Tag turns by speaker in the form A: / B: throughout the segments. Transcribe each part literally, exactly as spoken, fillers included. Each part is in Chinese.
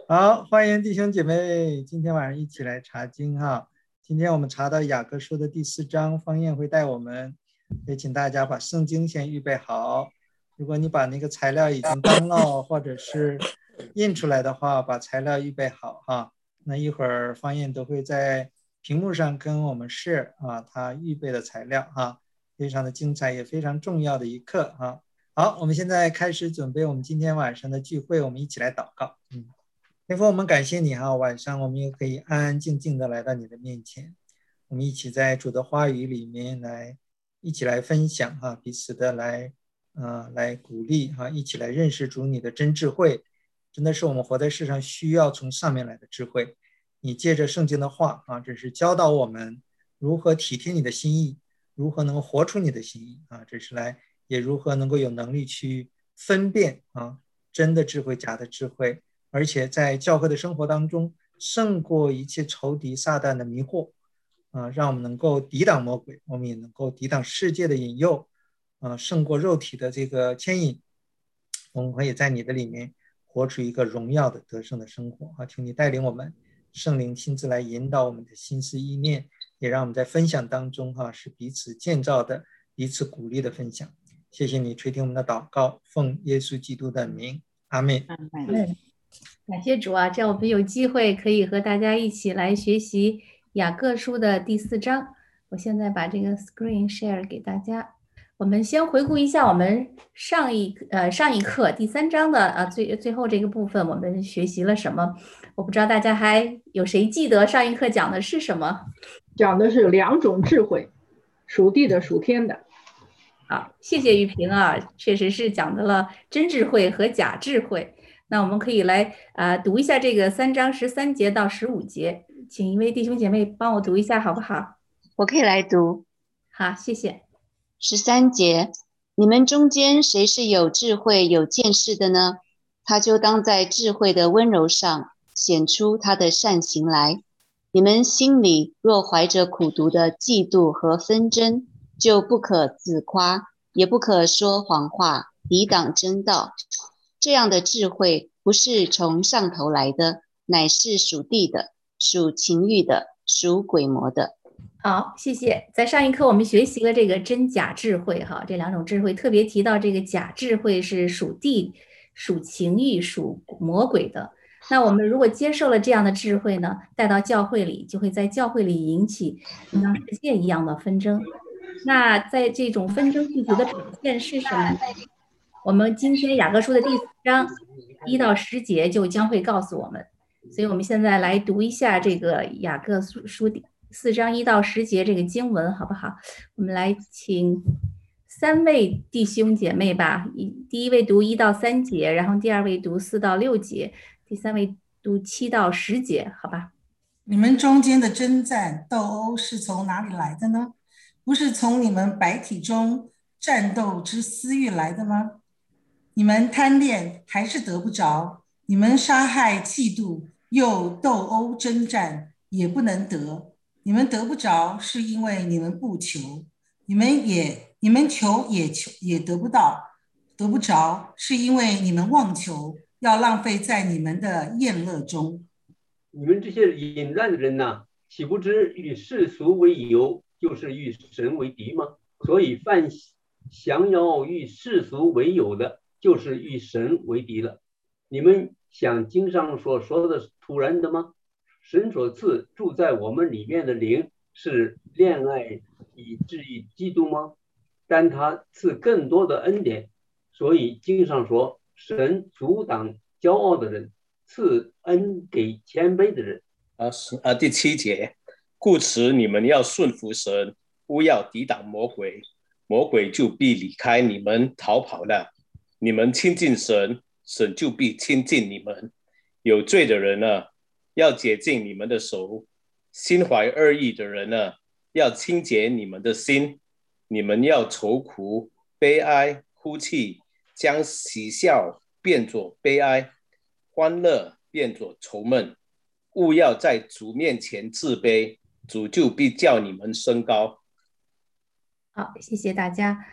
A: 好，欢迎弟兄姐妹，今天晚上一起来查经哈。今天我们查到雅各书的第四章，方燕会带我们，也请大家把圣经先预备好。如果你把那个材料已经 download 或者是印出来的话，把材料预备好哈。那一会儿方燕都会在屏幕上跟我们 share 啊，他预备的材料哈，非常的精彩，也非常重要的一课哈。好，我们现在开始准备我们今天晚上的聚会，我们一起来祷告。嗯。天父，我们感谢你哈，晚上我们也可以安安静静的来到你的面前，我们一起在主的话语里面来，一起来分享哈，彼此的来，呃，来鼓励哈，一起来认识主你的真智慧，真的是我们活在世上需要从上面来的智慧。你借着圣经的话啊，这是教导我们如何体贴你的心意，如何能够活出你的心意啊，这是来也如何能够有能力去分辨啊真的智慧，假的智慧。而且在教会的生活当中，胜过一切仇敌撒旦的迷惑，啊，让我们能够抵挡魔鬼，我们也能够抵挡世界的引诱，啊，胜过肉体的这个牵引，我们可以在你的里面活出一个荣耀的得胜的生活啊！请你带领我们，圣灵亲自来引导我们的心思意念，也让我们在分享当中哈、啊、是彼此建造的、彼此鼓励的分享。谢谢你垂听我们的祷告，奉耶稣基督的名，阿们。
B: 嗯，感谢主啊，这样我们有机会可以和大家一起来学习雅各书的第四章。我现在把这个 screen share 给大家。我们先回顾一下我们上一呃上一课第三章的啊最最后这个部分，我们学习了什么？我不知道大家还有谁记得上一课讲的是什么？
C: 讲的是两种智慧，属地的、属天的。
B: 好，谢谢玉萍啊，确实是讲的了真智慧和假智慧。那我们可以来啊、呃、读一下这个三章十三节到十五节，请一位弟兄姐妹帮我读一下好不好？
D: 我可以来读。
B: 好，谢谢。
D: 十三节，你们中间谁是有智慧有见识的呢？他就当在智慧的温柔上显出他的善行来。你们心里若怀着苦毒的嫉妒和纷争，就不可自夸，也不可说谎话，抵挡真道。这样的智慧不是从上头来的，乃是属地的，属情欲的，属鬼魔的。
B: 好，谢谢。在上一课我们学习了这个真假智慧哈，这两种智慧，特别提到这个假智慧是属地、属情欲、属魔鬼的。那我们如果接受了这样的智慧呢，带到教会里，就会在教会里引起像世界一样的纷争。那在这种纷争具体的表现是什么？我们今天雅各书的第四章一到十节就将会告诉我们。所以我们现在来读一下这个雅各书第四章一到十节这个经文，好不好？我们来请三位弟兄姐妹吧，第一位读一到三节，然后第二位读四到六节，第三位读七到十节，好吧？
E: 你们中间的征战斗殴是从哪里来的呢？不是从你们百体中战斗之私欲来的吗？你们贪恋还是得不着，你们杀害嫉妒又斗殴征战也不能得，你们得不着是因为你们不求，你们也你们求也求也得不到，得不着是因为你们妄求，要浪费在你们的宴乐中。
F: 你们这些淫乱的人呐，岂不知与世俗为友，就是与神为敌吗？所以凡降要与世俗为友的，就是与神为敌了。你们像经上所说的突然的吗？神所赐住在我们里面的灵是恋爱以至于基督吗？但他赐更多的恩典，所以经上说神阻挡骄傲的人，赐恩给谦卑的人。
G: 啊啊，第七节，故此你们要顺服神，不要抵挡魔鬼，魔鬼就必离开你们逃跑了。你们亲近神，神就必亲近你们。有罪的人呢，要洁净你们的手；心怀恶意的人呢，要清洁你们的心。你们要愁苦、悲哀、哭泣，将喜笑变作悲哀，欢乐变作愁闷。勿要在主面前自卑，主就必叫你们升高。
B: 好，谢谢大家。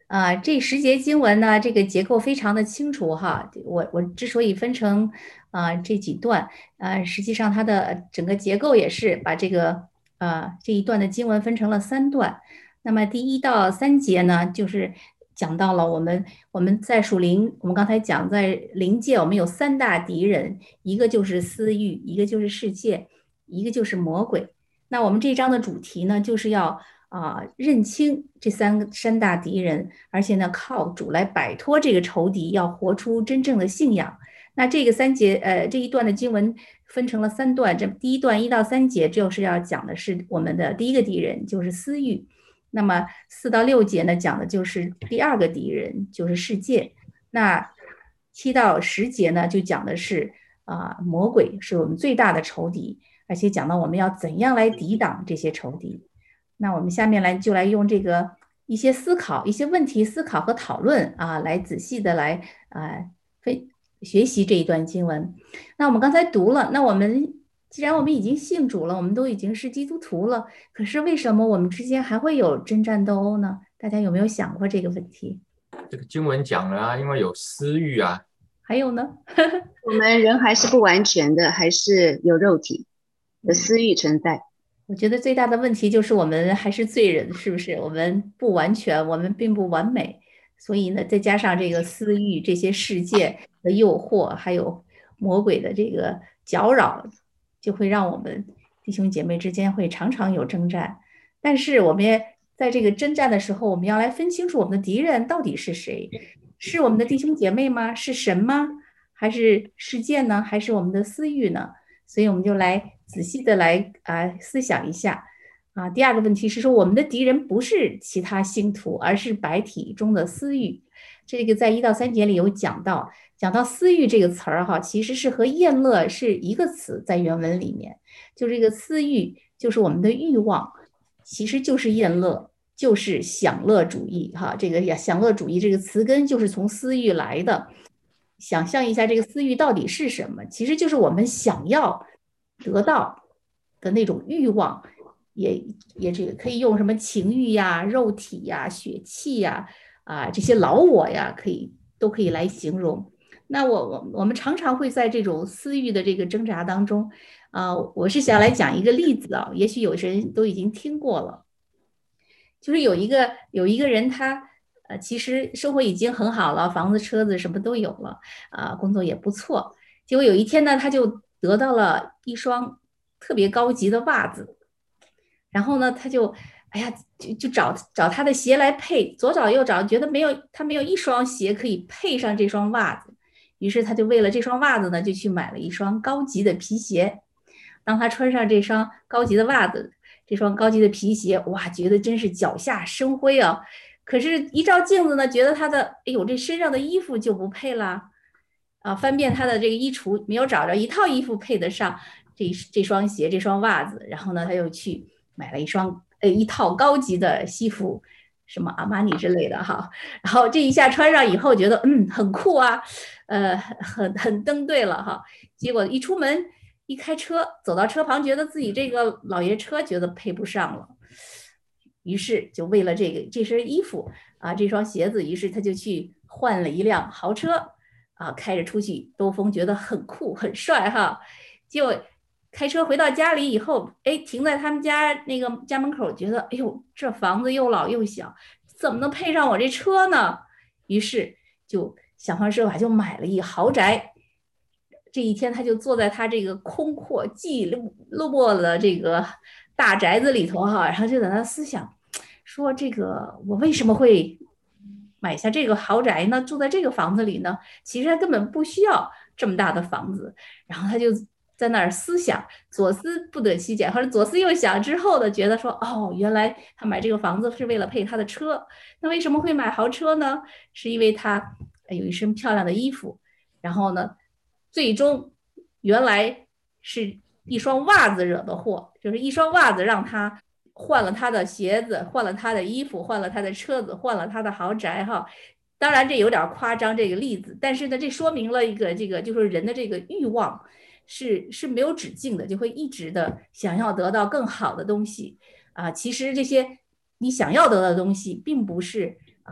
B: 啊，这十节经文呢，这个结构非常的清楚哈。我我之所以分成啊这几段，啊，实际上它的整个结构也是把这个啊这一段的经文分成了三段。那么第一到三节呢，就是讲到了我们我们在属灵，我们刚才讲在灵界，我们有三大敌人，一个就是私欲，一个就是世界，一个就是魔鬼。那我们这一章的主题呢，就是要啊、认清这三个三大敌人，而且呢，靠主来摆脱这个仇敌，要活出真正的信仰。那这个三节，呃，这一段的经文分成了三段，这第一段一到三节就是要讲的是我们的第一个敌人，就是私欲。那么四到六节呢，讲的就是第二个敌人，就是世界。那七到十节呢，就讲的是啊、魔鬼是我们最大的仇敌，而且讲到我们要怎样来抵挡这些仇敌。那我们下面来就来用这个一些思考、一些问题思考和讨论啊，来仔细的来啊分学习这一段经文。那我们刚才读了，那我们既然我们已经信主了，我们都已经是基督徒了，可是为什么我们之间还会有征战斗殴呢？大家有没有想过这个问题？
H: 这个经文讲了啊，因为有私欲啊。
B: 还有呢？
D: 我们人还是不完全的，还是有肉体的私欲存在。
B: 我觉得最大的问题就是我们还是罪人，是不是？我们不完全，我们并不完美，所以呢，再加上这个私欲、这些世界的诱惑，还有魔鬼的这个搅扰，就会让我们弟兄姐妹之间会常常有征战。但是我们也在这个征战的时候，我们要来分清楚我们的敌人到底是谁，是我们的弟兄姐妹吗？是神吗？还是世界呢？还是我们的私欲呢？所以我们就来仔细的来啊思想一下啊。第二个问题是说，我们的敌人不是其他星图，而是白体中的私欲。这个在一到三节里有讲到，讲到私欲这个词儿哈，其实是和厌乐是一个词，在原文里面，就这个私欲就是我们的欲望，其实就是厌乐，就是享乐主义哈。这个享乐主义这个词根就是从私欲来的。想象一下这个私欲到底是什么，其实就是我们想要得到的那种欲望，也也这个可以用什么情欲呀、肉体呀、血气呀啊这些老我呀，可以都可以来形容。那我我我们常常会在这种私欲的这个挣扎当中啊、呃，我是想来讲一个例子啊，也许有些人都已经听过了，就是有一个有一个人他。呃，其实生活已经很好了，房子、车子什么都有了，啊、呃，工作也不错。结果有一天呢，他就得到了一双特别高级的袜子，然后呢，他就，哎呀，就就找找他的鞋来配，左找右找，觉得没有他没有一双鞋可以配上这双袜子，于是他就为了这双袜子呢，就去买了一双高级的皮鞋。当他穿上这双高级的袜子，这双高级的皮鞋，哇，觉得真是脚下生辉啊！可是，一照镜子呢，觉得他的，哎呦，这身上的衣服就不配了，啊，翻遍他的这个衣橱，没有找着一套衣服配得上这这双鞋、这双袜子。然后呢，他又去买了一双，呃，一套高级的西服，什么阿玛尼之类的哈。然后这一下穿上以后，觉得嗯很酷啊，呃，很很登对了哈。结果一出门，一开车，走到车旁，觉得自己这个老爷车觉得配不上了。于是就为了这个这身衣服啊，这双鞋子，于是他就去换了一辆豪车啊，开着出去兜风，觉得很酷很帅哈。结果开车回到家里以后，哎，停在他们家那个家门口，觉得哎呦，这房子又老又小，怎么能配上我这车呢？于是就想方设法就买了一豪宅。这一天，他就坐在他这个空阔寂落的这个大宅子里头哈，然后就在那思想。说这个我为什么会买下这个豪宅呢？住在这个房子里呢？其实他根本不需要这么大的房子。然后他就在那儿思想，左思不得其解，或者左思右想之后的觉得说，哦，原来他买这个房子是为了配他的车。那为什么会买豪车呢？是因为他有一身漂亮的衣服。然后呢，最终原来是一双袜子惹的祸，就是一双袜子让他换了他的鞋子，换了他的衣服，换了他的车子，换了他的豪宅哈。当然这有点夸张这个例子，但是呢，这说明了一个这个就是人的这个欲望是是没有止境的，就会一直的想要得到更好的东西啊。其实这些你想要得到的东西，并不是啊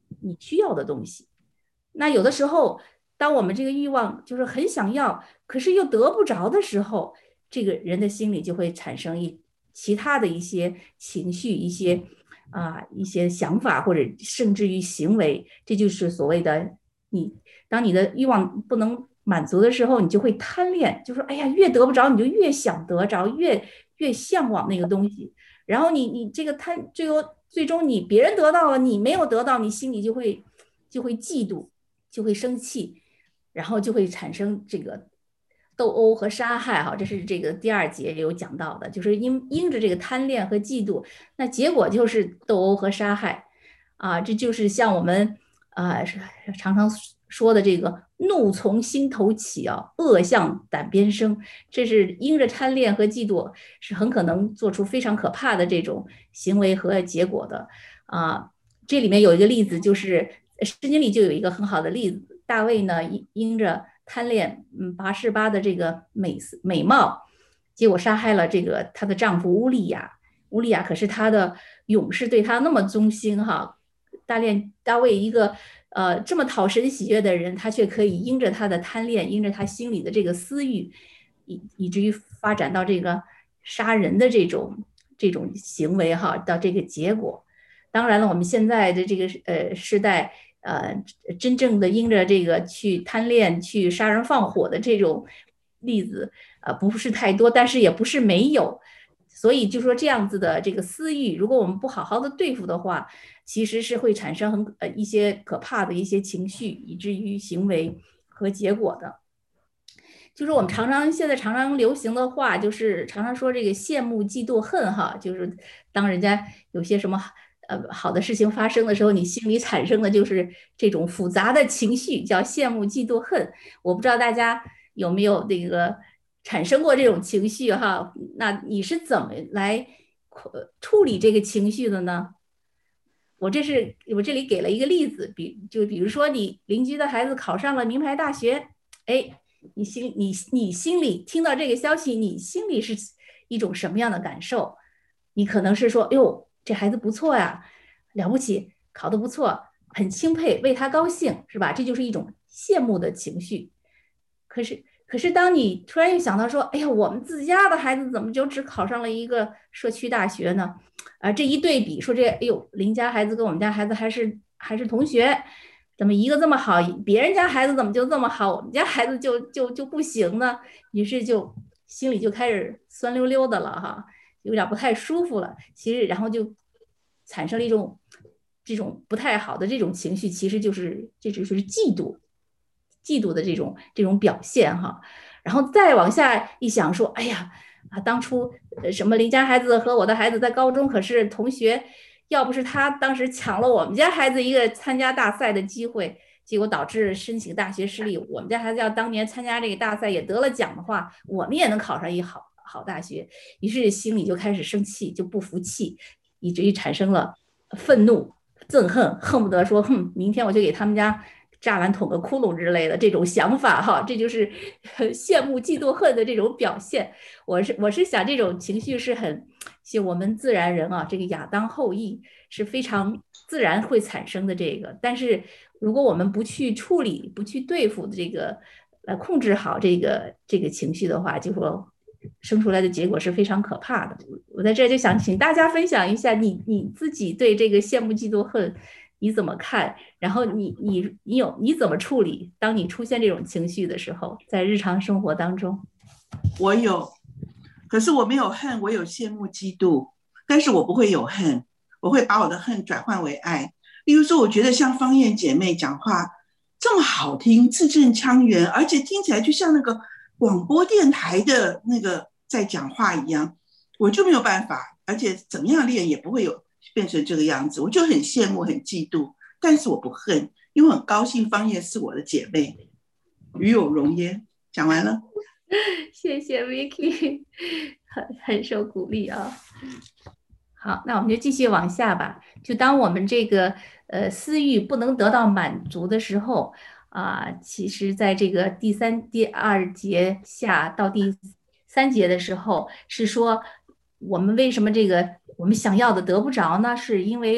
B: 你需要的东西。那有的时候，当我们这个欲望就是很想要，可是又得不着的时候，这个人的心里就会产生一其他的一些情绪、一些啊、一些想法，或者甚至于行为。这就是所谓的你，当你的欲望不能满足的时候，你就会贪恋，就说哎呀，越得不着，你就越想得着，越越向往那个东西。然后你你这个贪，最后最终你别人得到了，你没有得到，你心里就会就会嫉妒，就会生气，然后就会产生这个斗殴和杀害。哈，这是这个第二节有讲到的，就是因因着这个贪恋和嫉妒，那结果就是斗殴和杀害啊。这就是像我们啊常常说的这个怒从心头起啊，恶向胆边生。这是因着贪恋和嫉妒，是很可能做出非常可怕的这种行为和结果的啊。这里面有一个例子，就是圣经里就有一个很好的例子，大卫呢因因着贪恋嗯拔示巴的这个美美貌，结果杀害了这个她的丈夫乌利亚。乌利亚可是他的勇士，对他那么忠心哈。大恋大卫一个呃这么讨神喜悦的人，他却可以因着他的贪恋，因着他心里的这个私欲，以以至于发展到这个杀人的这种这种行为哈，到这个结果。当然了，我们现在的这个呃时代，呃，真正的因着这个去贪恋、去杀人放火的这种例子，呃，不是太多，但是也不是没有。所以就说这样子的这个私欲，如果我们不好好的对付的话，其实是会产生很呃一些可怕的一些情绪，以至于行为和结果的。就是我们常常现在常常流行的话，就是常常说这个羡慕、嫉妒、恨哈，就是当人家有些什么呃好的事情发生的时候，你心里产生的就是这种复杂的情绪，叫羡慕、嫉妒、恨。我不知道大家有没有这个产生过这种情绪哈？那你是怎么来处理这个情绪的呢？我这是我这里给了一个例子，比就比如说你邻居的孩子考上了名牌大学，哎，你心你你心里听到这个消息，你心里是一种什么样的感受？你可能是说，哟，这孩子不错呀，了不起，考得不错，很钦佩，为他高兴，是吧？这就是一种羡慕的情绪。可是。可是，当你突然又想到说，哎呀，我们自家的孩子怎么就只考上了一个社区大学呢？啊，这一对比，说这，哎呦，邻家孩子跟我们家孩子还是还是同学，怎么一个这么好，别人家孩子怎么就这么好，我们家孩子就就就不行呢？于是就心里就开始酸溜溜的了哈，有点不太舒服了。其实，然后就产生了一种这种不太好的这种情绪，其实就是这只是嫉妒。嫉妒的这种这种表现哈，然后再往下一想说，哎呀啊，当初什么邻家孩子和我的孩子在高中可是同学，要不是他当时抢了我们家孩子一个参加大赛的机会，结果导致申请大学失利。我们家孩子要当年参加这个大赛也得了奖的话，我们也能考上一好好大学。于是心里就开始生气，就不服气，以至于产生了愤怒、憎恨，恨不得说，哼，明天我就给他们家栅栏捅个窟窿之类的这种想法哈，这就是羡慕、嫉妒、恨的这种表现。我是我是想，这种情绪是很，就我们自然人啊，这个亚当后裔是非常自然会产生的这个。但是如果我们不去处理、不去对付这个，来控制好这个这个情绪的话，就说生出来的结果是非常可怕的。我在这就想请大家分享一下你你自己对这个羡慕、嫉妒、恨。你怎么看？然后你你你有你怎么处理？当你出现这种情绪的时候，在日常生活当中，
I: 我有，可是我没有恨，我有羡慕、嫉妒，但是我不会有恨，我会把我的恨转换为爱。例如说，我觉得像芳艳姐妹讲话这么好听，字正腔圆，而且听起来就像那个广播电台的那个在讲话一样，我就没有办法，而且怎么样练也不会有。变成这个样子，我就很羡慕很嫉妒，但是我不恨，因为我很高兴芳艳是我的姐妹，与有荣焉。讲完了，
B: 谢谢 Vicky， 很很受鼓励啊。好，那我们就继续往下吧。就当我们这个呃私欲不能得到满足的时候啊、呃，其实在这个第三、第二节下到第三节的时候，是说我们为什么这个我们想要的得不着呢？是因为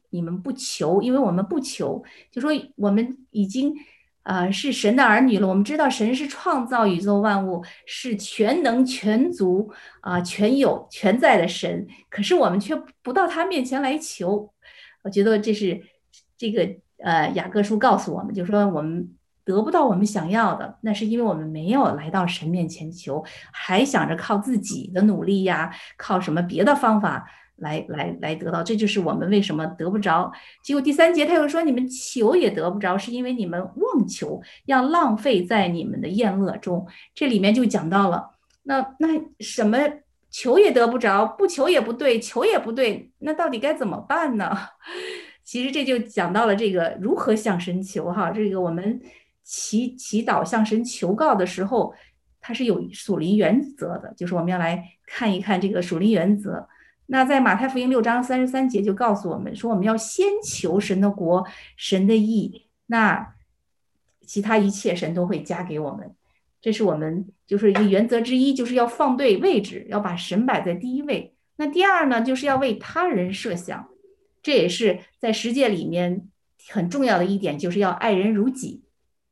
B: 你们不求，因为我们不求，就说我们已经呃是神的儿女了，我们知道神是创造宇宙万物，是全能全足啊、呃、全有全在的神，可是我们却不到他面前来求。我觉得这是这个呃雅各书告诉我们，就是说我们得不到我们想要的，那是因为我们没有来到神面前求，还想着靠自己的努力呀，靠什么别的方法来来来得到，这就是我们为什么得不着。结果第三节他又说，你们求也得不着，是因为你们妄求，要浪费在你们的宴乐中。这里面就讲到了，那那什么求也得不着，不求也不对，求也不对，那到底该怎么办呢？其实这就讲到了这个如何向神求哈，这个我们祈祈祷向神求告的时候，它是有属灵原则的，就是我们要来看一看这个属灵原则。那在马太福音六章三十三节就告诉我们说，我们要先求神的国、神的义，那其他一切神都会加给我们。这是我们就是一个原则之一，就是要放对位置，要把神摆在第一位。那第二呢，就是要为他人设想，这也是在十诫里面很重要的一点，就是要爱人如己。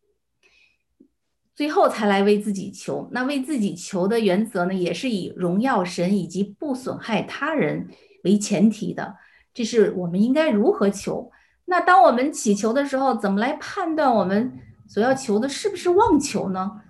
B: 最后才来为自己求。那为自己求的原则呢，也是以荣耀神以及不损害他人为前提的。这是我们应该如何求。那当我们祈求的时候，怎么来判断我们所要求的是不是妄求呢？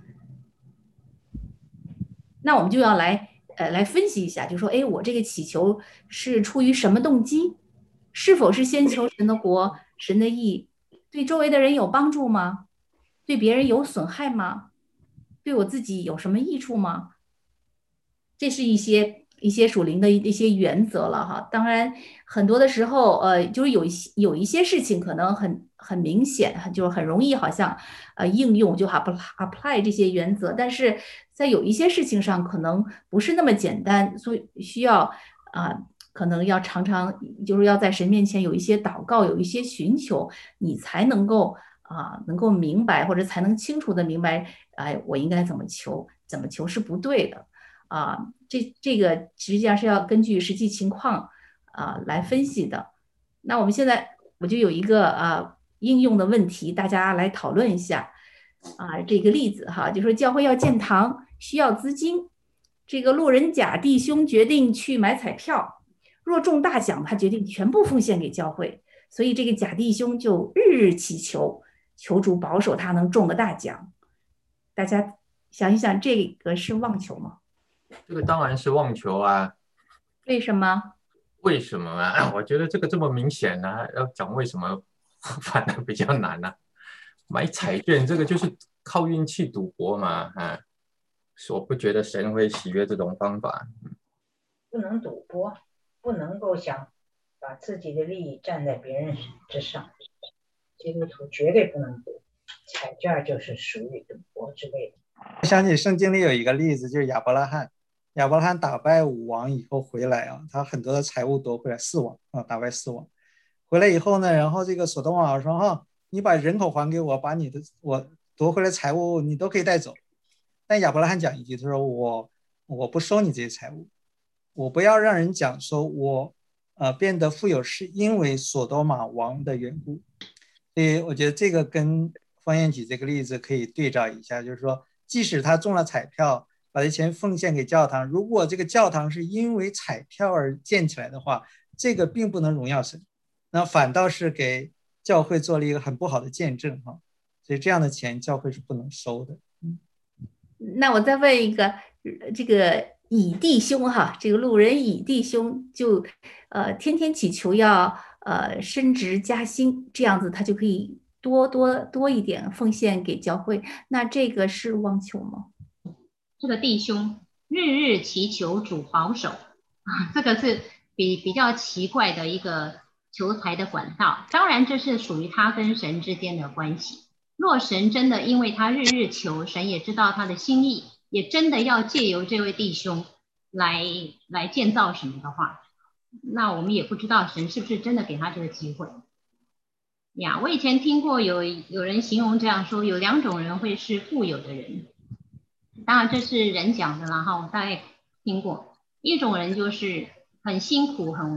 B: 那我们就要来呃来分析一下，就说，哎，我这个祈求是出于什么动机？是否是先求神的国、神的义，对周围的人有帮助吗？对别人有损害吗？对我自己有什么益处吗？这是一些一些属灵的一些原则了哈。当然，很多的时候，呃，就是有一些有一些事情可能很很明显，就是很容易好像呃应用就 apply 这些原则，但是在有一些事情上可能不是那么简单，所以需要啊、呃，可能要常常就是要在神面前有一些祷告，有一些寻求，你才能够。啊，能够明白或者才能清楚的明白，哎，我应该怎么求，怎么求是不对的，啊，这这个实际上是要根据实际情况啊来分析的。那我们现在我就有一个啊应用的问题，大家来讨论一下啊这个例子哈，就说教会要建堂需要资金，这个路人甲弟兄决定去买彩票，若中大奖，他决定全部奉献给教会，所以这个甲弟兄就日日祈求。求主保守他能中个大奖，大家想一想，这个是妄求吗？
H: 这个当然是妄求啊。
B: 为什么？
H: 为什么啊？我觉得这个这么明显呢、啊，要讲为什么反而比较难呢、啊？买彩券这个就是靠运气赌博嘛，啊，我不觉得神会喜悦这种方法。
J: 不能赌博，不能够想把自己的利益站在别人之上。基督徒绝对不能赌，彩券就是属于赌博之类的。
A: 我想起圣经里有一个例子，就是亚伯拉罕，亚伯拉罕打败武王以后回来啊，他很多的财物夺回来，四王啊，打败四王回来以后呢，然后这个所多玛王说哈，你把人口还给我，把你的我夺回来财物你都可以带走。但亚伯拉罕讲一句，他说我我不收你这些财物，我不要让人讲说我呃变得富有是因为所多玛王的缘故。所以我觉得这个跟方彦举这个例子可以对照一下，就是说即使他中了彩票，把这钱奉献给教堂，如果这个教堂是因为彩票而建起来的话，这个并不能荣耀神，那反倒是给教会做了一个很不好的见证哈。所以这样的钱教会是不能收的。嗯，
B: 那我再问一个，这个乙弟兄哈，这个路人乙弟兄就呃天天祈求要呃升职加薪，这样子他就可以多多多一点奉献给教会，那这个是妄求吗？
K: 这个弟兄日日祈求主保守啊，这个是比比较奇怪的一个求财的管道。当然这是属于他跟神之间的关系，若神真的因为他日日求，神也知道他的心意，也真的要借由这位弟兄来来建造什么的话，那我们也不知道神是不是真的给他这个机会呀。我以前听过有有人形容这样说，有两种人会是富有的人，当然这是人讲的啦哈，我大概听过。一种人就是很辛苦很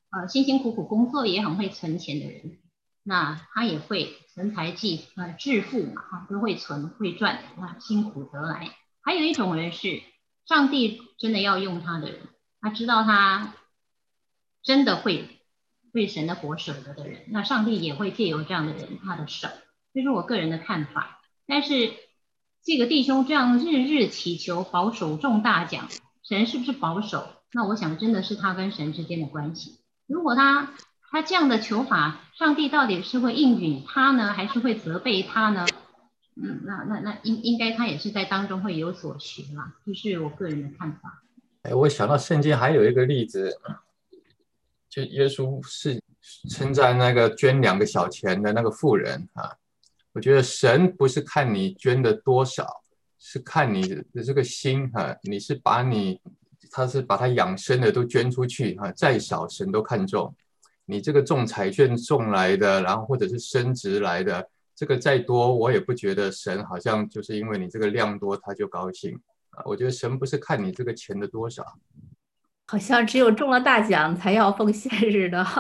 K: 呃辛辛苦苦工作也很会存钱的人，那他也会存财济呃致富嘛，哈，都会存会赚，那辛苦得来。还有一种人是上帝真的要用他的人，他知道他真的会对神的国舍得的人，那上帝也会借由这样的人他的手，这是我个人的看法。但是这个弟兄这样日日祈求保守中大奖，神是不是保守？那我想真的是他跟神之间的关系。如果他他这样的求法，上帝到底是会应允他呢，还是会责备他呢？嗯，那那那应应该他也是在当中会有所学啦，这是我个人的看法。
H: 哎，我想到圣经还有一个例子，就耶稣是称赞那个捐两个小钱的那个妇人啊。我觉得神不是看你捐的多少，是看你的这个心哈、啊，你是把你他是把他养生的都捐出去哈、啊，再少神都看重。你这个中彩券中来的，然后或者是升职来的，这个再多我也不觉得神好像就是因为你这个量多他就高兴啊。我觉得神不是看你这个钱的多少，
B: 好像只有中了大奖才要奉献似的。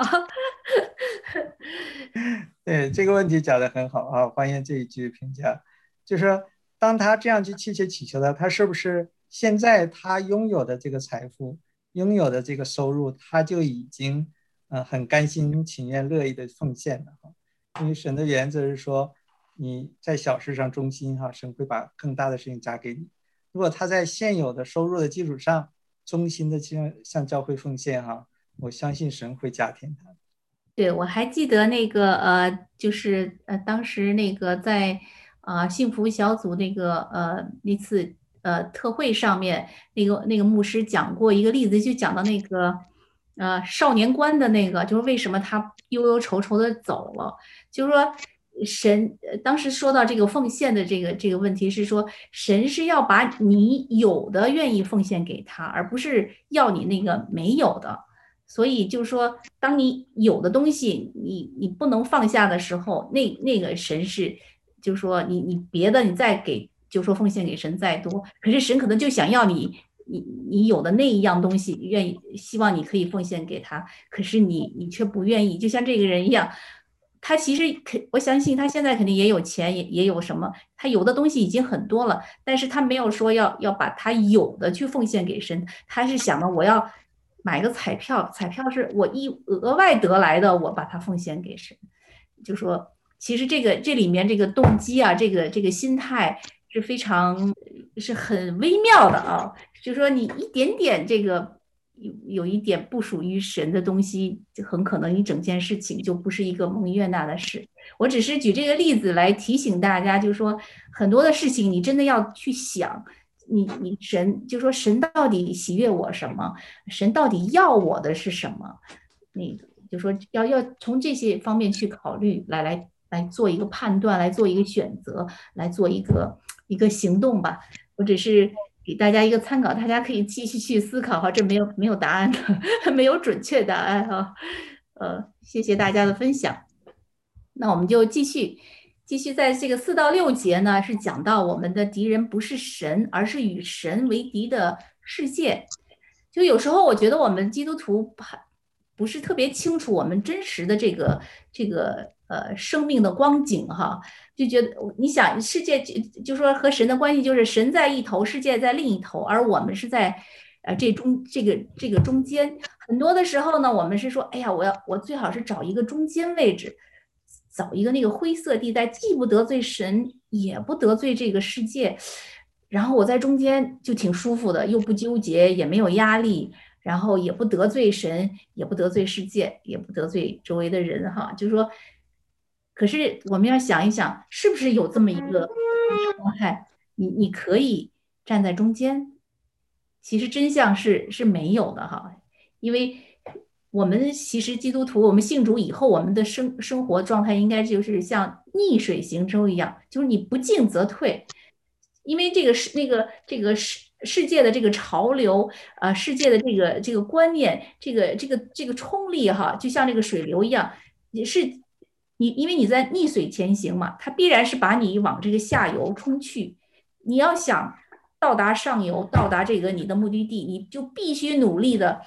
A: 对，这个问题讲得很好啊，欢迎这一句评价，就是说当他这样去祈求祈求的，他是不是现在他拥有的这个财富，拥有的这个收入，他就已经呃很甘心情愿乐意的奉献了哈？因为神的原则是说你在小事上忠心哈，神会把更大的事情加给你。如果他在现有的收入的基础上忠心的向教会奉献哈，我相信神会加添他。
B: 对，我还记得那个呃，就是呃，当时那个在啊、呃、幸福小组那个呃那次呃特会上面，那个那个牧师讲过一个例子，就讲到那个呃少年官的那个，就是为什么他忧忧愁愁的走了，就是说神当时说到这个奉献的这个这个问题是说，神是要把你有的愿意奉献给他，而不是要你那个没有的。所以就是说，当你有的东西你你不能放下的时候，那那个神是，就是说你你别的你再给，就说奉献给神再多，可是神可能就想要你你你有的那一样东西，愿意希望你可以奉献给他，可是你你却不愿意，就像这个人一样，他其实肯我相信他现在肯定也有钱，也也有什么，他有的东西已经很多了，但是他没有说要要把他有的去奉献给神，他是想着我要买个彩票，彩票是我一额外得来的，我把它奉献给神。就说其实这个这里面这个动机啊，这个这个心态是非常是很微妙的啊。就说你一点点这个有有一点不属于神的东西，就很可能一整件事情就不是一个蒙悦纳的事。我只是举这个例子来提醒大家，就是说很多的事情你真的要去想。你你神就说神到底喜悦我什么？神到底要我的是什么？你就说要要从这些方面去考虑，来来来做一个判断，来做一个选择，来做一个一个行动吧。我只是给大家一个参考，大家可以继续去思考哈，这没有没有答案的，没有准确答案哈。呃，谢谢大家的分享。那我们就继续。继续在这个四到六节呢，是讲到我们的敌人不是神，而是与神为敌的世界。就有时候我觉得我们基督徒不是特别清楚我们真实的这个这个呃生命的光景哈，就觉得你想世界就就说和神的关系就是神在一头，世界在另一头，而我们是在呃这中这个这个中间。很多的时候呢，我们是说，哎呀，我要我最好是找一个中间位置。找一个那个灰色地带，既不得罪神，也不得罪这个世界，然后我在中间就挺舒服的，又不纠结，也没有压力，然后也不得罪神，也不得罪世界，也不得罪周围的人哈。就是说，可是我们要想一想，是不是有这么一个状态，你你可以站在中间？其实真相是是没有的哈，因为。我们其实基督徒，我们信主以后，我们的生生活状态应该就是像逆水行舟一样，就是你不进则退，因为这个是那个这个世世界的这个潮流啊、呃，世界的这个这个观念，这个这个这个冲力哈，就像这个水流一样，也是你因为你在逆水前行嘛，它必然是把你往这个下游冲去。你要想到达上游，到达这个你的目的地，你就必须努力的。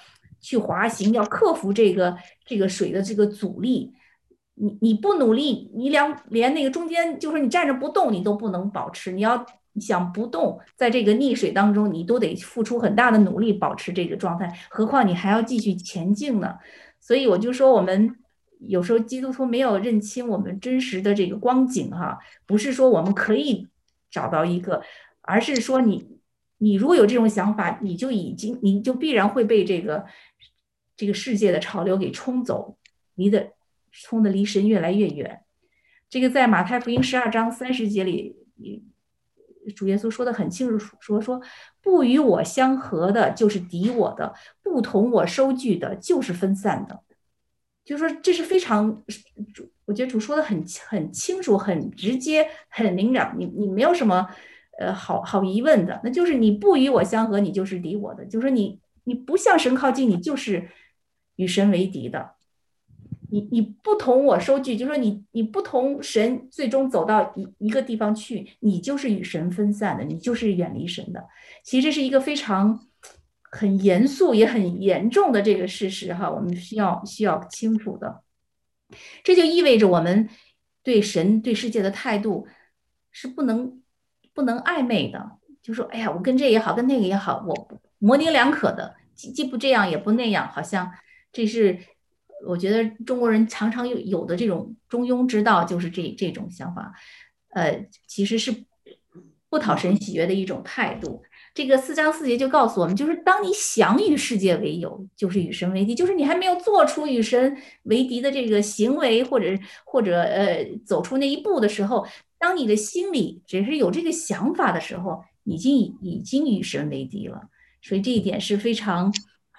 B: 去滑行，要克服这个这个水的这个阻力。你你不努力，你连连那个中间就是你站着不动，你都不能保持。你要想不动，在这个溺水当中，你都得付出很大的努力保持这个状态，何况你还要继续前进呢？所以我就说，我们有时候基督徒没有认清我们真实的这个光景哈，不是说我们可以找到一个，而是说你你如果有这种想法，你就已经你就必然会被这个这个世界的潮流给冲走，离的冲的离神越来越远。这个在马太福音十二章三十节里，主耶稣说的很清楚，说说不与我相合的，就是敌我的；不同我收据的，就是分散的。就是说，这是非常，我觉得主说的很很清楚、很直接、很明了，你你没有什么呃好好疑问的，那就是你不与我相合，你就是敌我的；就是说你你不向神靠近，你就是与神为敌的。你你不同我收据，就是说你你不同神最终走到一一个地方去，你就是与神分散的，你就是远离神的。其实这是一个非常很严肃也很严重的这个事实哈，我们需要需要清楚的。这就意味着我们对神对世界的态度是不能不能暧昧的，就说哎呀，我跟这也好，跟那个也好，我模棱两可的，既既不这样也不那样，好像这是。我觉得中国人常常有有的这种中庸之道，就是这这种想法，呃，其实是不讨神喜悦的一种态度。这个四章四节就告诉我们，就是当你想与世界为友，就是与神为敌，就是你还没有做出与神为敌的这个行为，或者或者呃走出那一步的时候，当你的心里只是有这个想法的时候，已经已经与神为敌了。所以这一点是非常。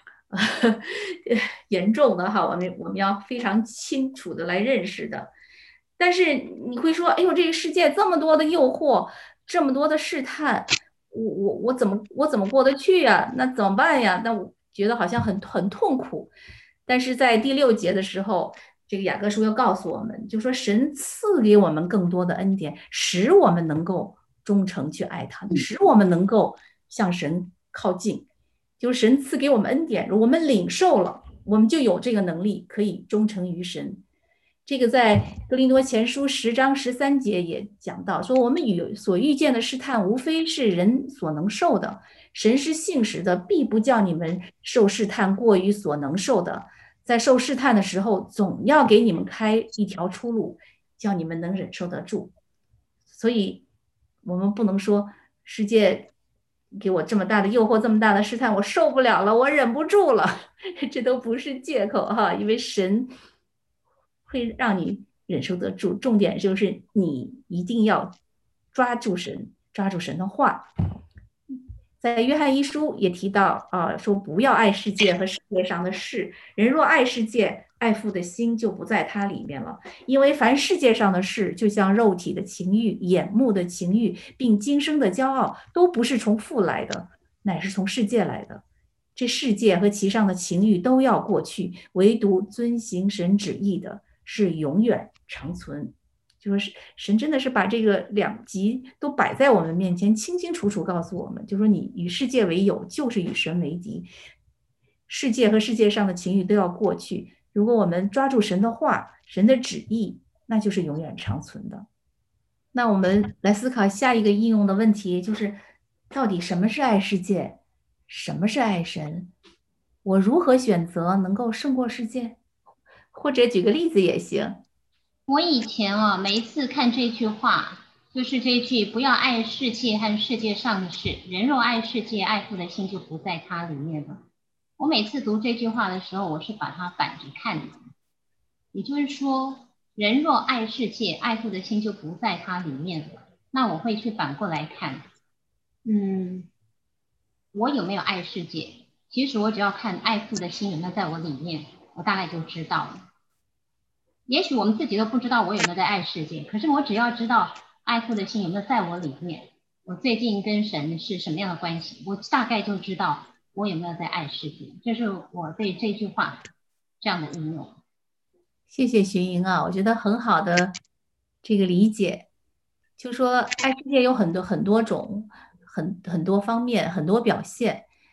B: 严重的哈，我们我们要非常清楚的来认识的。但是你会说，哎呦，这个世界这么多的诱惑，这么多的试探，我我我怎么我怎么过得去呀？那怎么办呀？那我觉得好像很很痛苦。但是在第六节的时候，这个雅各书又告诉我们，就说神赐给我们更多的恩典，使我们能够忠诚去爱他，使我们能够向神靠近。就是神赐给我们恩典，我们领受了，我们就有这个能力可以忠诚于神。这个在哥林多前书十章十三节也讲到，说我们与所遇见的试探，无非是人所能受的。神是信实的，必不叫你们受试探过于所能受的。在受试探的时候，总要给你们开一条出路，叫你们能忍受得住。所以，我们不能说世界。给我这么大的诱惑，这么大的试探，我受不了了，我忍不住了，这都不是借口哈，因为神会让你忍受得住。重点就是你一定要抓住神，抓住神的话。在约翰一书也提到啊，说不要爱世界和世界上的事，人若爱世界，爱父的心就不在它里面了。因为凡世界上的事，就像肉体的情欲、眼目的情欲，并今生的骄傲，都不是从父来的，乃是从世界来的。这世界和其上的情欲都要过去，唯独遵行神旨意的是永远长存。就是神真的是把这个两极都摆在我们面前，清清楚楚告诉我们，就说你与世界为友，就是与神为敌。世界和世界上的情欲都要过去，如果我们抓住神的话，神的旨意，那就是永远长存的。那我们来思考下一个应用的问题，就是到底什么是爱世界，什么是爱神？我如何选择能够胜过世界？或者举个例子也行。
K: 我以前啊，每一次看这句话，就是这句不要爱世界和世界上的事，人若爱世界，爱父的心就不在它里面了。我每次读这句话的时候，我是把它反着看的，也就是说，人若爱世界，爱父的心就不在它里面了。那我会去反过来看，嗯，我有没有爱世界？其实我只要看爱父的心有没有在我里面，我大概就知道了。也许我们自己都不知道我有没有在爱世界，可是我只要知道爱父的心有没有在我里面，我最近跟神是什么样的关系，我大概就知道我有没有在爱世界。这是我对这句话这样的应用。
B: 谢谢徐莹啊，我觉得很好的这个理解，就说爱世界有很多很多种，很很多方面，很多表现。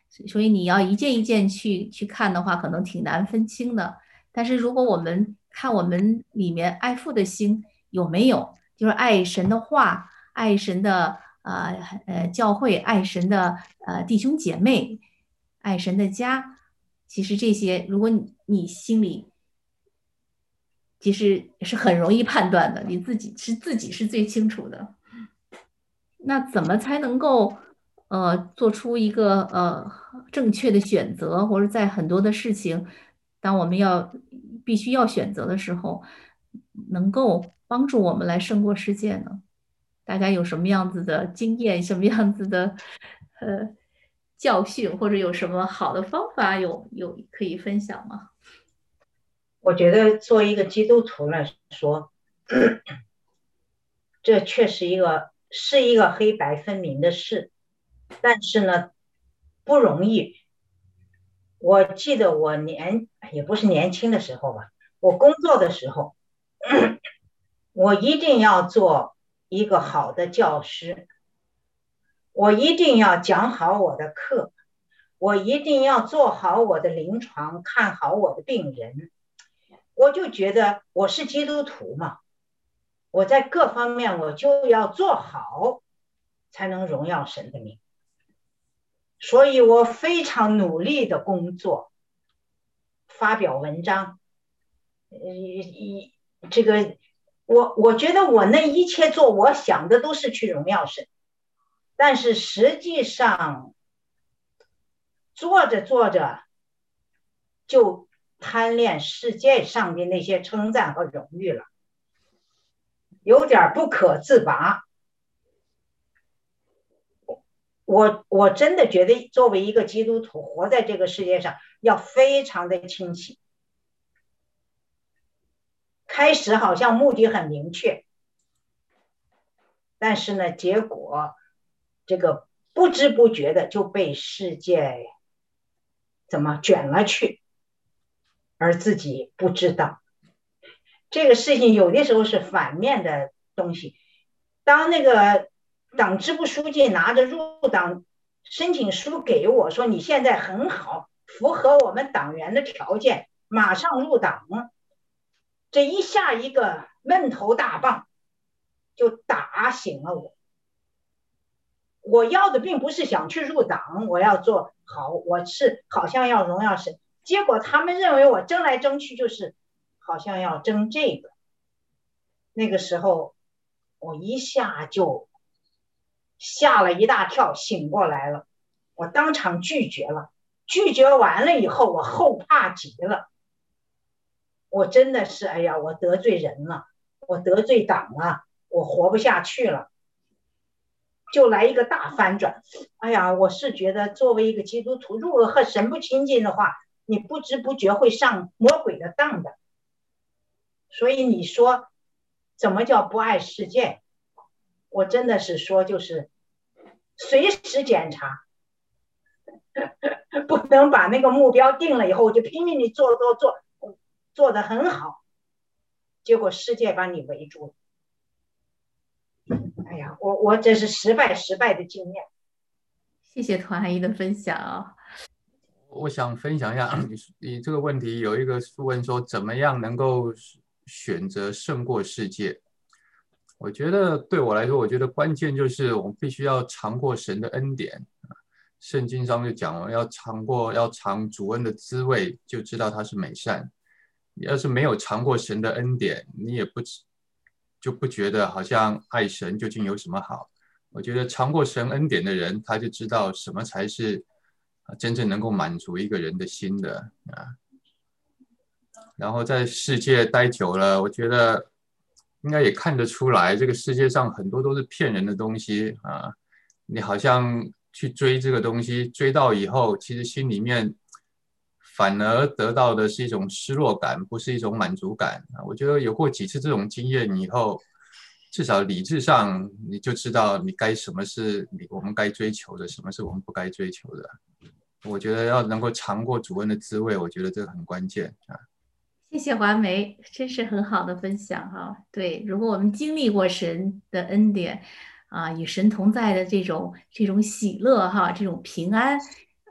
B: 所以你要一件一件去去看的话，可能挺难分清的。但是如果我们看我们里面爱父的心有没有，就是爱神的话，爱神的呃呃教会，爱神的呃弟兄姐妹，爱神的家，其实这些如果你你心里其实是很容易判断的，你自己是自己是最清楚的。那怎么才能够呃做出一个呃正确的选择，或者在很多的事情，当我们要必须要选择的时候，能够帮助我们来胜过世界呢？大家有什么样子的经验，什么样子的呃教训，或者有什么好的方法有有可以分享吗？
J: 我觉得作为一个基督徒来说，这确实一个是一个黑白分明的事，但是呢不容易。我记得我年也不是年轻的时候吧，我工作的时候，我一定要做一个好的教师，我一定要讲好我的课，我一定要做好我的临床，看好我的病人。我就觉得我是基督徒嘛，我在各方面我就要做好，才能荣耀神的名。所以我非常努力的工作，发表文章，呃，这个我我觉得我那一切做，我想的都是去荣耀神，但是实际上做着做着就贪恋世界上的那些称赞和荣誉了，有点不可自拔。我我真的觉得作为一个基督徒活在这个世界上要非常的清醒。开始好像目的很明确，但是呢结果这个不知不觉的就被世界怎么卷了去，而自己不知道。这个事情有的时候是反面的东西。当那个党支部书记拿着入党申请书给我说你现在很好，符合我们党员的条件，马上入党，这一下一个闷头大棒就打醒了我。我要的并不是想去入党，我要做好，我是好像要荣耀神，结果他们认为我争来争去就是好像要争这个。那个时候我一下就吓了一大跳，醒过来了，我当场拒绝了。拒绝完了以后我后怕极了，我真的是哎呀，我得罪人了，我得罪党了，我活不下去了，就来一个大翻转。哎呀，我是觉得作为一个基督徒，如果和神不亲近的话，你不知不觉会上魔鬼的当的。所以你说怎么叫不爱世界？我真的是说就是随时检查，不能把那个目标定了以后我就拼命地做做做做得很好，结果世界把你围住了。哎呀，我我这是失败失败的经验。
B: 谢谢涂阿姨的分享啊。
H: 我想分享一下，你你这个问题有一个是问说怎么样能够选择胜过世界。我觉得对我来说，我觉得关键就是我们必须要尝过神的恩典。圣经上就讲了，要尝过要尝主恩的滋味，就知道它是美善。你要是没有尝过神的恩典，你也不就不觉得好像爱神究竟有什么好。我觉得尝过神恩典的人，他就知道什么才是真正能够满足一个人的心的啊。然后在世界待久了，我觉得应该也看得出来，这个世界上很多都是骗人的东西啊。你好像去追这个东西，追到以后，其实心里面反而得到的是一种失落感，不是一种满足感。我觉得有过几次这种经验以后，至少理智上你就知道你该什么是你我们该追求的，什么是我们不该追求的。我觉得要能够尝过主恩的滋味，我觉得这个很关键啊。
B: 谢谢华梅，真是很好的分享哈。对，如果我们经历过神的恩典啊，与神同在的这种这种喜乐哈，这种平安，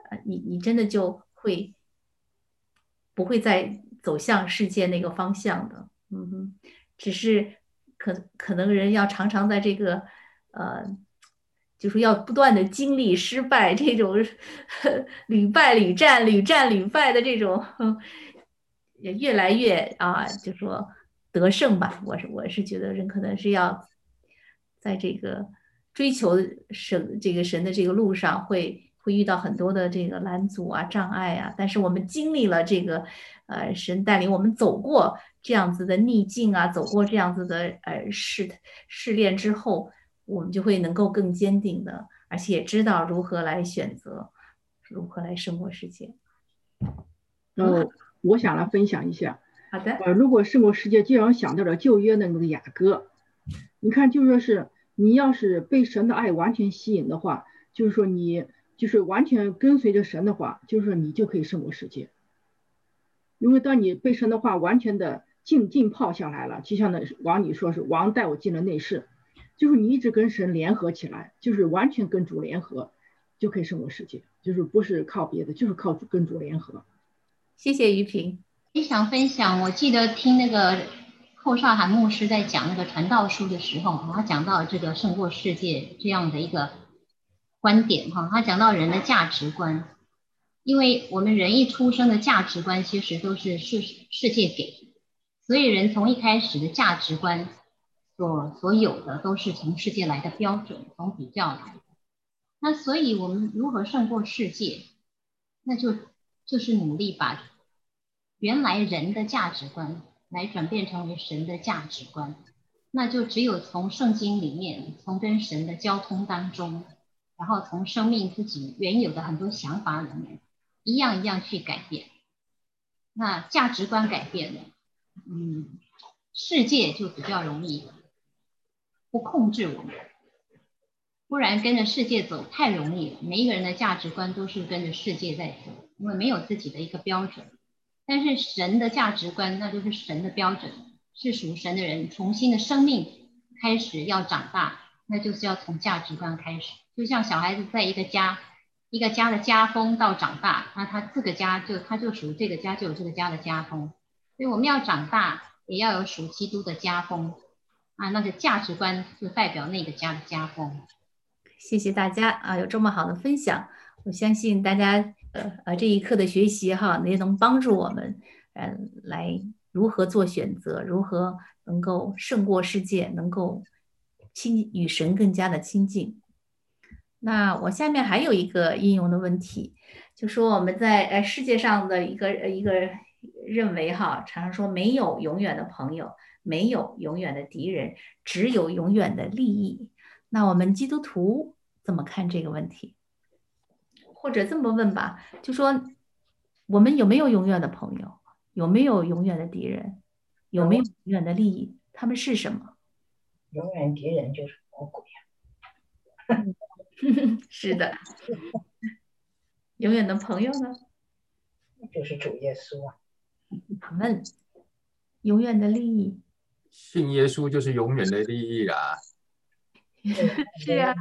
B: 呃，你你真的就会不会再走向世界那个方向的。嗯哼，只是可可能人要常常在这个呃，就是要不断的经历失败这种屡败屡战、屡战屡败的这种，越来越啊，就说得胜吧。我是我是觉得人可能是要在这个追求神这个神的这个路上会会遇到很多的这个拦阻啊、障碍啊，但是我们经历了这个呃神带领我们走过这样子的逆境啊，走过这样子的呃试试炼之后，我们就会能够更坚定的，而且也知道如何来选择，如何来胜过世界。
C: 呃，我想来分享一下。
B: 好的。
C: 呃，如果胜过世界，就让想到了旧约的那个雅各。你看，就说是你要是被神的爱完全吸引的话，就是说你就是完全跟随着神的话，就是说你就可以胜过世界。因为当你被神的话完全的浸浸泡下来了，就像那王你说是王带我进了内室，就是你一直跟神联合起来，就是完全跟主联合，就可以胜过世界。就是不是靠别的，就是靠跟主联合。
B: 谢谢于平。
K: 也想分享，我记得听那个寇少涵牧师在讲那个传道书的时候，他讲到这个胜过世界这样的一个观点哈，他讲到人的价值观，因为我们人一出生的价值观其实都是世世界给的，所以人从一开始的价值观所所有的都是从世界来的标准，从比较来的。那所以我们如何胜过世界，那就就是努力把原来人的价值观来转变成为神的价值观，那就只有从圣经里面，从跟神的交通当中，然后从生命自己原有的很多想法里面，一样一样去改变。那价值观改变了，嗯，世界就比较容易不控制我们，不然跟着世界走太容易了。每一个人的价值观都是跟着世界在走，因为没有自己的一个标准。但是神的价值观，那就是神的标准，是属神的人重新的生命开始要长大，那就是要从价值观开始。就像小孩子在一个家，一个家的家风到长大，那他这个家就他就属于这个家，就有这个家的家风。所以我们要长大，也要有属基督的家风啊，那个价值观就代表那个家的家风。
B: 谢谢大家啊，有这么好的分享，我相信大家呃呃这一课的学习哈，也能帮助我们呃来如何做选择，如何能够胜过世界，能够亲与神更加的亲近。那我下面还有一个应用的问题，就说我们在呃世界上的一个一个认为哈，常常说没有永远的朋友，没有永远的敌人，只有永远的利益。那我们基督徒怎么看这个问题？或者这么问吧，就说我们有没有永远的朋友？有没有永远的敌人？有没有永远的利益？他们是什么？
J: 永远敌人就是魔鬼
B: 啊。是的。永远的朋友呢？
J: 就是主耶稣啊。
B: 他们永远的利益。
H: 信耶稣就是永远的利益啦。
B: 是啊。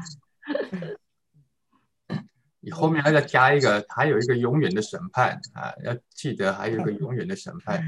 H: 你后面还要加一个，还有一个永远的审判啊！要记得还有一个永远的审判。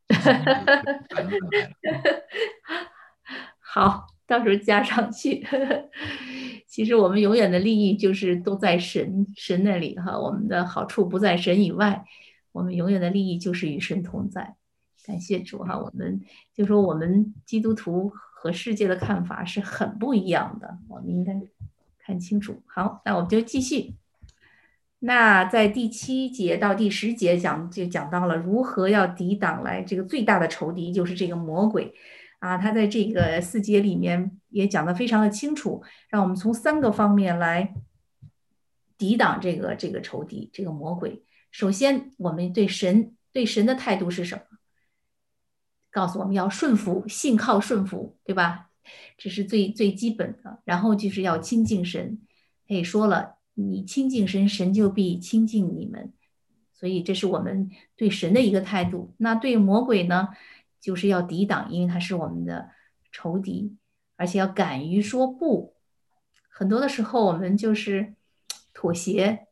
B: 好，到时候加上去。其实我们永远的利益就是都在神神那里哈，我们的好处不在神以外，我们永远的利益就是与神同在。感谢主哈，我们就说我们基督徒和世界的看法是很不一样的，我们应该看清楚。好，那我们就继续。那在第七节到第十节讲就讲到了如何要抵挡来这个最大的仇敌，就是这个魔鬼啊。他在这个四节里面也讲得非常的清楚，让我们从三个方面来抵挡这个这个仇敌，这个魔鬼。首先，我们对神对神的态度是什么？告诉我们要顺服，信靠顺服，对吧？这是最最基本的。然后就是要亲近神，他也说了，你亲近神，神就必亲近你们。所以这是我们对神的一个态度。那对魔鬼呢，就是要抵挡，因为他是我们的仇敌，而且要敢于说不。很多的时候我们就是妥协，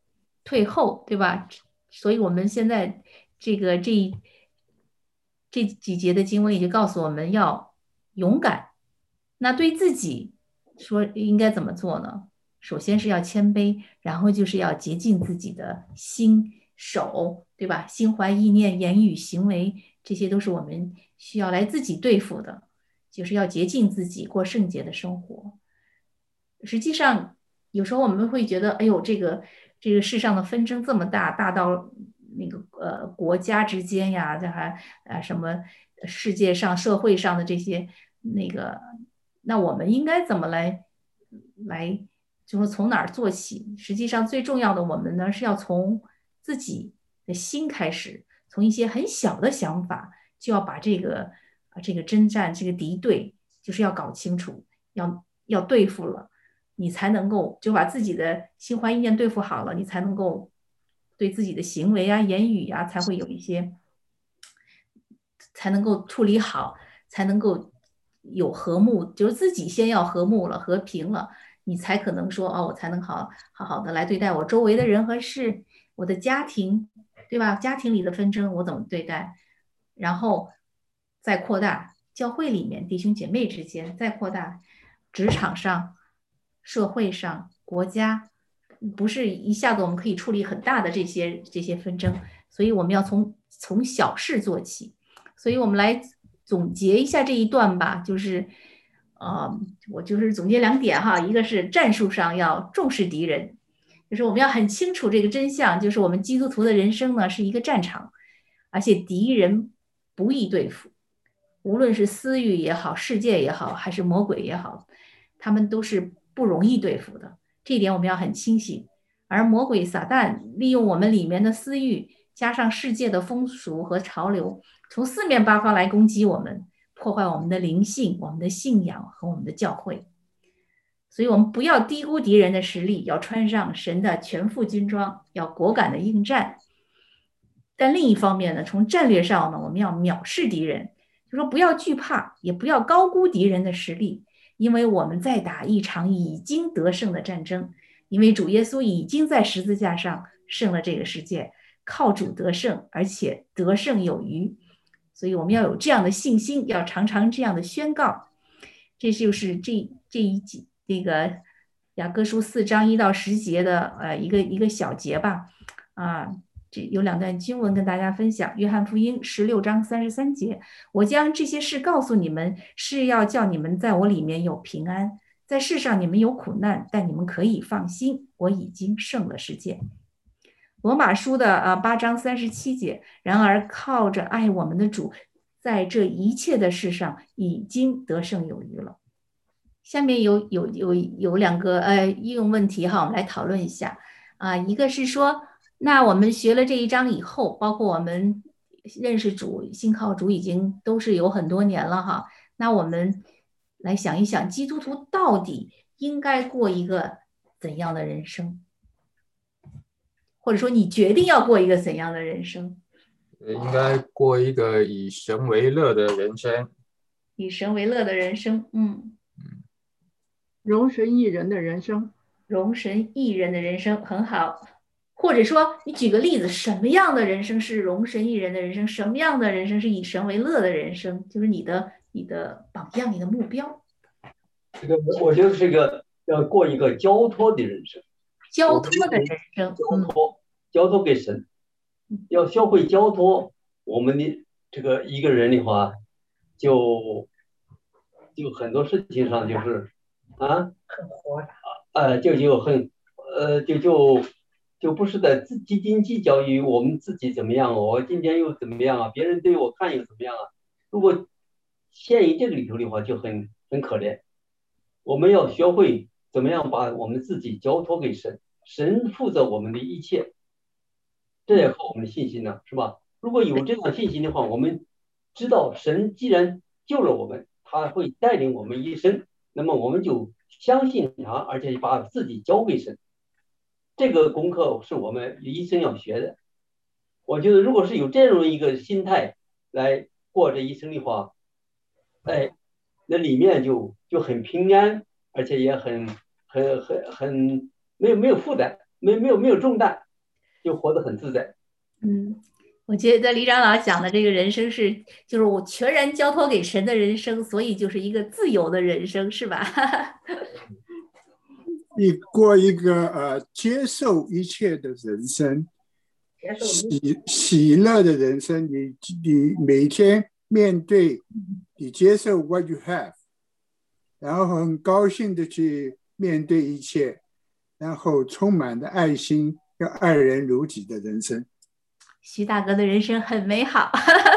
B: 退后，对吧？所以我们现在这个这这几节的经文也就告诉我们要勇敢。那对自己说应该怎么做呢？首先是要谦卑，然后就是要洁净自己的心手，对吧？心怀意念、言语行为，这些都是我们需要来自己对付的，就是要洁净自己，过圣洁的生活。实际上，有时候我们会觉得，哎呦，这个这个世上的纷争这么大，大到那个呃国家之间呀，这还啊什么世界上、社会上的这些那个，那我们应该怎么来来，就是从哪儿做起？实际上，最重要的，我们呢是要从自己的心开始，从一些很小的想法，就要把这个啊这个征战、这个敌对，就是要搞清楚，要要对付了。你才能够就把自己的心怀意念对付好了，你才能够对自己的行为啊、言语啊，才会有一些，才能够处理好，才能够有和睦。就是自己先要和睦了、和平了，你才可能说哦，我才能好好好的来对待我周围的人和事，我的家庭，对吧？家庭里的纷争我怎么对待，然后再扩大教会里面弟兄姐妹之间，再扩大职场上。社会上、国家，不是一下子我们可以处理很大的这些这些纷争，所以我们要从从小事做起。所以我们来总结一下这一段吧，就是，呃，我就是总结两点哈，一个是战术上要重视敌人，就是我们要很清楚这个真相，就是我们基督徒的人生呢是一个战场，而且敌人不易对付，无论是私欲也好，世界也好，还是魔鬼也好，他们都是不容易对付的，这一点我们要很清醒。而魔鬼撒旦利用我们里面的私欲，加上世界的风俗和潮流，从四面八方来攻击我们，破坏我们的灵性、我们的信仰和我们的教会。所以我们不要低估敌人的实力，要穿上神的全副军装，要果敢的应战。但另一方面呢，从战略上呢，我们要藐视敌人，就说不要惧怕，也不要高估敌人的实力。因为我们在打一场已经得胜的战争，因为主耶稣已经在十字架上胜了这个世界，靠主得胜，而且得胜有余。所以我们要有这样的信心，要常常这样的宣告。这就是这这一集这个雅各书四章一到十节的呃一个一个小节吧，啊。这有两段经文跟大家分享，约翰福音十六章三十三节，我将这些事告诉你们，是要叫你们在我里面有平安，在世上你们有苦难，但你们可以放心，我已经胜了世界。罗马书的啊八章三十七节，然而靠着爱我们的主，在这一切的事上已经得胜有余了。下面有有有有两个呃应用问题哈，我们来讨论一下啊，一个是说。那我们学了这一章以后，包括我们认识主、信靠主已经都是有很多年了哈。那我们来想一想，基督徒到底应该过一个怎样的人生？或者说，你决定要过一个怎样的人生？
H: 应该过一个以神为乐的人生。
B: 以神为乐的人生，嗯，
C: 容神益人的人生，
B: 容神益人的人生很好。或者说，你举个例子，什么样的人生是容神益人的人生？什么样的人生是以神为乐的人生？就是你的你的榜样，你的目标。
F: 这个我觉得是一个要过一个交托的人生，
B: 交托的人生，
F: 交托，交托给神，要学会交托。我们的这个一个人的话，就就很多事情上就是啊，
J: 很活的，
F: 呃，就就很呃，就就。就不是在自斤斤计较于我们自己怎么样，我今天又怎么样啊？别人对我看又怎么样啊？如果陷于这个里头的话，就很很可怜。我们要学会怎么样把我们自己交托给神，神负责我们的一切，这也和我们的信心呢，是吧？如果有这样信心的话，我们知道神既然救了我们，他会带领我们一生，那么我们就相信他，而且把自己交给神。这个功课是我们一生要学的。我觉得如果是有这种一个心态来过这一生的话，哎，那里面就就很平安，而且也很很很很没有没有负担，没没有没有重担。 就活得很自在。
B: 嗯，我觉得李长老讲的这个人生是，就是我全然交托给神的人生，所以就是一个自由的人生，是吧？
L: 你过一个呃接受一切的人生，喜喜乐的人生，你你每天面对，你接受 what you have， 然后很高兴的去面对一切，然后充满了爱心，要爱人如己的人生。
B: 徐大哥的人生很美好。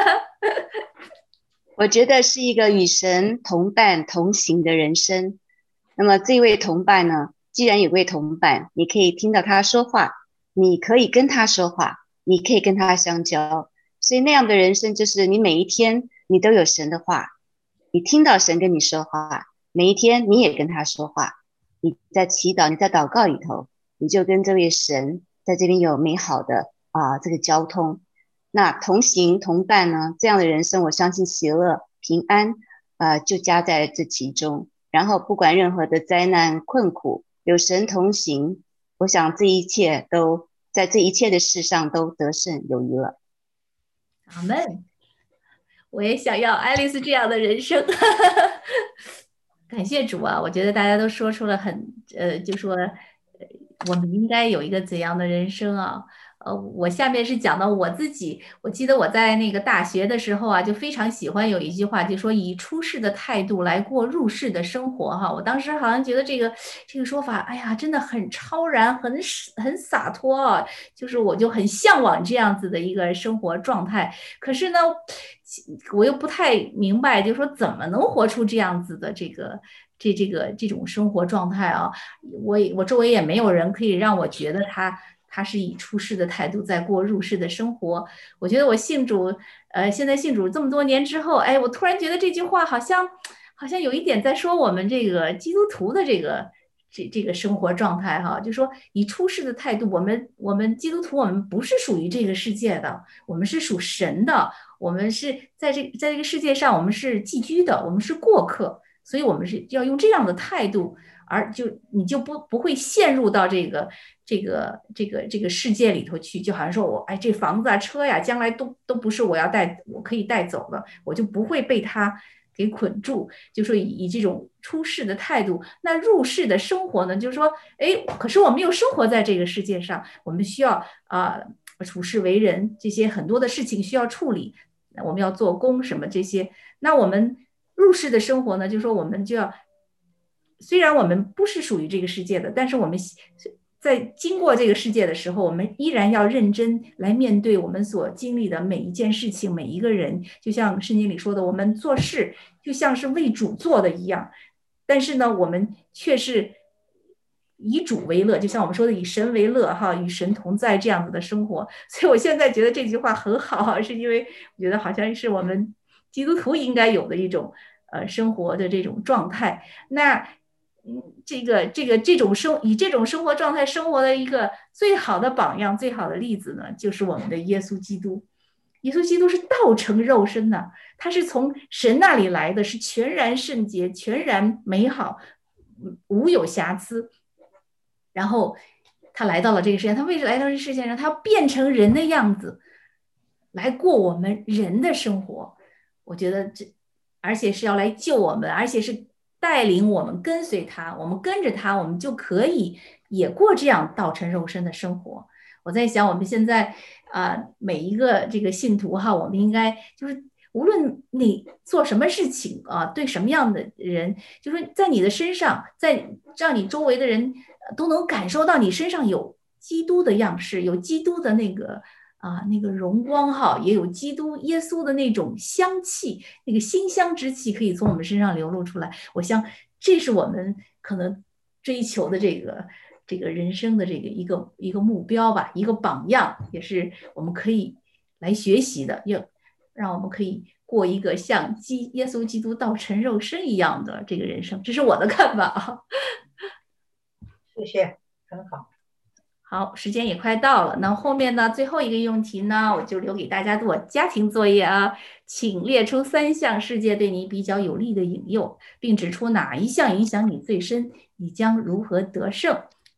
D: 我觉得是一个与神同伴同行的人生。那么这位同伴呢，既然有位同伴，你可以听到他说话，你可以跟他说话，你可以跟他相交，所以那样的人生就是你每一天你都有神的话，你听到神跟你说话，每一天你也跟他说话，你在祈祷，你在祷告里头，你就跟这位神在这边有美好的啊这个交通。那同行同伴呢，这样的人生我相信喜乐平安呃就加在这其中，然后不管任何的灾难困苦，有神同行，我想这一切都在这一切的事上都得胜有余了。
B: 阿们。我也想要爱丽丝这样的人生。感谢主啊，我觉得大家都说出了很呃就说、呃、我们应该有一个怎样的人生啊。呃，我下面是讲到我自己，我记得我在那个大学的时候啊，就非常喜欢有一句话，就说以出世的态度来过入世的生活哈。我当时好像觉得这个这个说法，哎呀，真的很超然，很很洒脱啊，就是我就很向往这样子的一个生活状态。可是呢，我又不太明白，就是说怎么能活出这样子的这个这这个这种生活状态啊？我我周围也没有人可以让我觉得他。他是以出世的态度在过入世的生活。我觉得我信主，呃，现在信主这么多年之后，哎，我突然觉得这句话好像，好像有一点在说我们这个基督徒的这个这这个生活状态哈，就说以出世的态度，我们我们基督徒我们不是属于这个世界的，我们是属神的，我们是在这在这个世界上我们是寄居的，我们是过客，所以我们是要用这样的态度。而就你就不不会陷入到这个这个这个这个世界里头去，就好像说我哎这房子啊车呀将来都都不是我要带我可以带走的，我就不会被它给捆住，就说以以这种出世的态度。那入世的生活呢，就是说哎，可是我们又生活在这个世界上，我们需要啊、呃、处世为人，这些很多的事情需要处理，我们要做工什么这些。那我们入世的生活呢，就是说我们就要。虽然我们不是属于这个世界的，但是我们在经过这个世界的时候，我们依然要认真来面对我们所经历的每一件事情，每一个人。就像圣经里说的，我们做事就像是为主做的一样，但是呢，我们却是以主为乐，就像我们说的以神为乐哈，与神同在这样子的生活。所以我现在觉得这句话很好，是因为我觉得好像是我们基督徒应该有的一种呃生活的这种状态。那这个这个这种生以这种生活状态生活的一个最好的榜样，最好的例子呢，就是我们的耶稣基督。耶稣基督是道成肉身的，他是从神那里来的，是全然圣洁、全然美好、无有瑕疵。然后他来到了这个世界，他为什么来到这个世界上？他要变成人的样子，来过我们人的生活。我觉得这，而且是要来救我们，而且是。带领我们跟随他，我们跟着他，我们就可以也过这样道成肉身的生活。我在想，我们现在啊、呃，每一个这个信徒哈，我们应该就是无论你做什么事情啊，对什么样的人，就是在你的身上，在让你周围的人都能感受到你身上有基督的样式，有基督的那个。啊，那个荣光哈，也有基督耶稣的那种香气，那个馨香之气可以从我们身上流露出来。我想这是我们可能追求的这个这个人生的这个一个一个目标吧，一个榜样，也是我们可以来学习的，也让我们可以过一个像基耶稣基督道成肉身一样的这个人生。这是我的看法啊。
J: 谢谢，很好。
B: 好，时间也快到了。那后面呢，最后一个用题呢，我就留给大家做家庭作业啊。请列出三项世界对你比较有利的引诱，并指出哪一项影响你最深，你将如何得胜。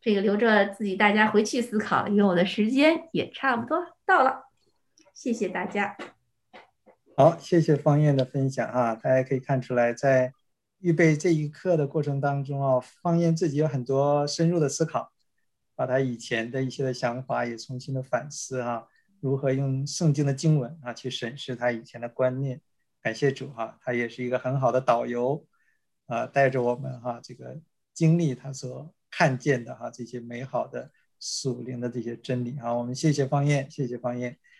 B: 这个留着自己大家回去思考，因为我的时间也差不多到了。谢谢大家。
A: 好，谢谢方燕的分享啊，大家可以看出来，在预备这一课的过程当中啊，方燕自己有很多深入的思考，把他以前的一些的想法也重新的反思啊，如何用圣经的经文啊去审视他以前的观念。感谢主哈、啊，他也是一个很好的导游啊，带着我们哈、啊、这个经历他所看见的哈、啊、这些美好的属灵的这些真理啊，我们谢谢方燕，谢谢方燕。